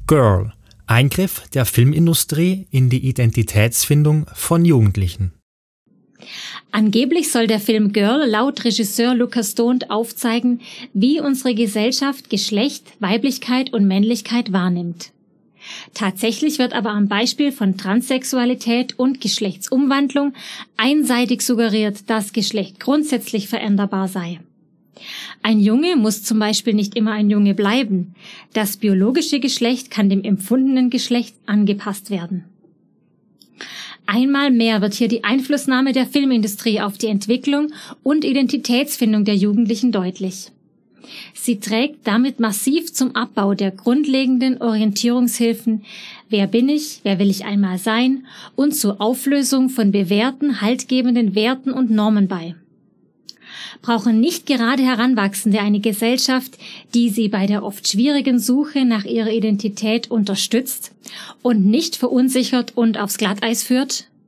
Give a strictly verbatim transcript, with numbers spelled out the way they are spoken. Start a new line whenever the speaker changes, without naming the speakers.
Girl. Eingriff der Filmindustrie in die Identitätsfindung von Jugendlichen.
Angeblich soll der Film Girl laut Regisseur Lucas Stone aufzeigen, wie unsere Gesellschaft Geschlecht, Weiblichkeit und Männlichkeit wahrnimmt. Tatsächlich wird aber am Beispiel von Transsexualität und Geschlechtsumwandlung einseitig suggeriert, dass Geschlecht grundsätzlich veränderbar sei. Ein Junge muss zum Beispiel nicht immer ein Junge bleiben. Das biologische Geschlecht kann dem empfundenen Geschlecht angepasst werden. Einmal mehr wird hier die Einflussnahme der Filmindustrie auf die Entwicklung und Identitätsfindung der Jugendlichen deutlich. Sie trägt damit massiv zum Abbau der grundlegenden Orientierungshilfen „Wer bin ich? Wer will ich einmal sein?" und zur Auflösung von bewährten, haltgebenden Werten und Normen bei. Brauchen nicht gerade Heranwachsende eine Gesellschaft, die sie bei der oft schwierigen Suche nach ihrer Identität unterstützt und nicht verunsichert und aufs Glatteis führt?